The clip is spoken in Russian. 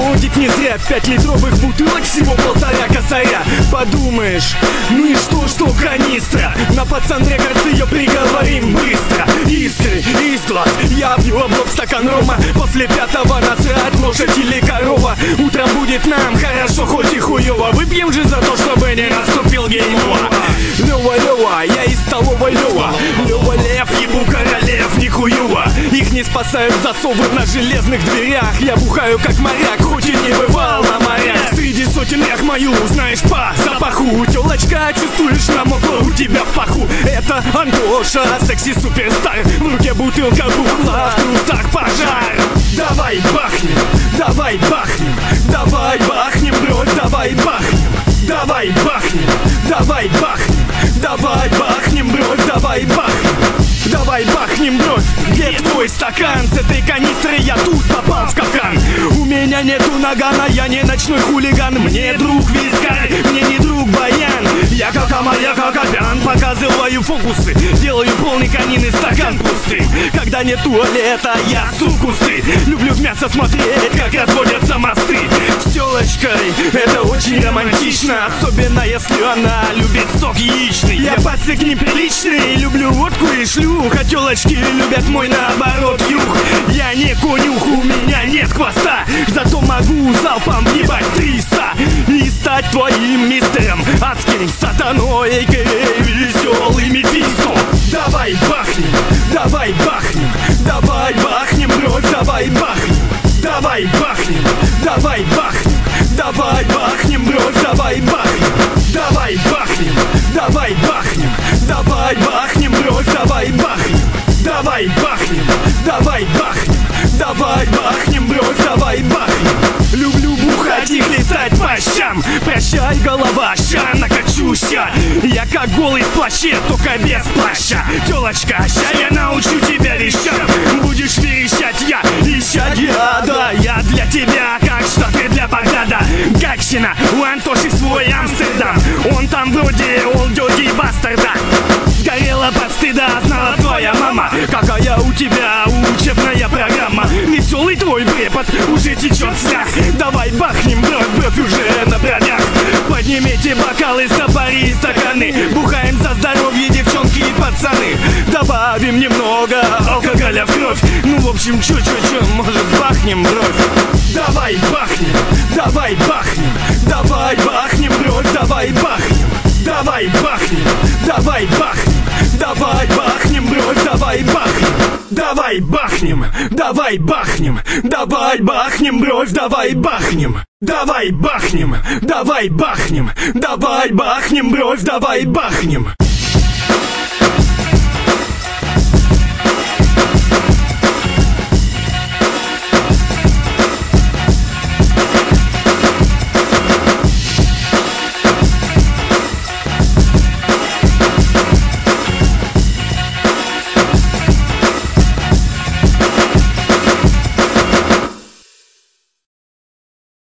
Ходит не зря 5-литровых бутылок, всего 1,5 косаря. Подумаешь, ну и что канистра. На пацан рекордс ее приговорим быстро. Искры из глаз, я бью облом стакан рома. После 5-го насрать, лошадь или корова. Утром будет нам хорошо, хоть и хуево. Выпьем же за то, чтобы не наступил гейм-овер. Лёва, я из столовой Лёва. Лёва лев, ебу королев, нихуево. Их не спасают засовы на железных дверях. Я бухаю как моряк, хоть и не бывал на морях. Среди сотен рях мою узнаешь по запаху. Тёлочка, чувствуешь, намокла у тебя в паху. Это Антоша, секси-суперстар. В руке бутылка бухла, в трусах пожар. Давай бахнем, давай бахнем, давай бахнем, бровь, давай бахнем. Давай бахнем, давай бахнем, давай бахнем, бровь, давай бахнем. Давай бахнем, бровь, где твой стакан? С этой канистрой я тут попал в капкан. У меня нету нагана, я не ночной хулиган. Мне друг вискарь, мне не друг баян. Я как Амая, как Обян, показываю фокусы. Делаю полный конины стакан пустым. Когда нет туалета, я сук кусты. Люблю в мясо смотреть, как разводятся мосты. С тёлочкой это очень романтично, особенно если она любит сок яичный. Я пацик неприличный, люблю водку и шлюх. А тёлочки любят мой наоборот юг. Я не конюх, у меня нет хвоста, зато могу залпом въебать 300 и стать твоим мистером адским сатаной, а.к.а. веселый Мефисто. Давай бахнем, давай бахнем, давай бахнем, бровь, давай бахнем. Давай бахнем, давай бахнем, давай бахнем, бровь, давай бахнем. Давай бахнем, давай бахнем, давай бахнем, бровь, давай бахнем. Давай бахнем, давай бахнем, давай бахнем, бровь, давай бахнем. Люблю бухать и хлестать по щам. Прощай, голова, ща накачуся. Я как голый в плаще, только без плаща. Тёлочка, ща я научу тебя вещам. Будешь верещать, я вещать я. Да, я для тебя, как штаты для Багдада. Гаксина, у Антоши свой Амстердам. Он там вроде олдёги бастарда. Сгорела под стыда, знала твоя мама, какая у тебя учебная программа. Веселый твой препод, уже течет слях. Давай бахнем, бровь, бровь уже на бровях. Поднимите бокалы, стопори и стаканы. Бухаем за здоровье, девчонки и пацаны. Добавим немного алкоголя в кровь. Ну, в общем, чё, может, бахнем, бровь. Давай бахнем, давай бахнем, давай бахнем, бровь, давай бахнем. Давай бахнем, давай бахнем, давай бахнем, бровь, давай бахнем. Давай бахнем, давай бахнем, давай бахнем, бровь, давай бахнем. Давай бахнем, давай бахнем, давай бахнем, бровь, давай бахнем.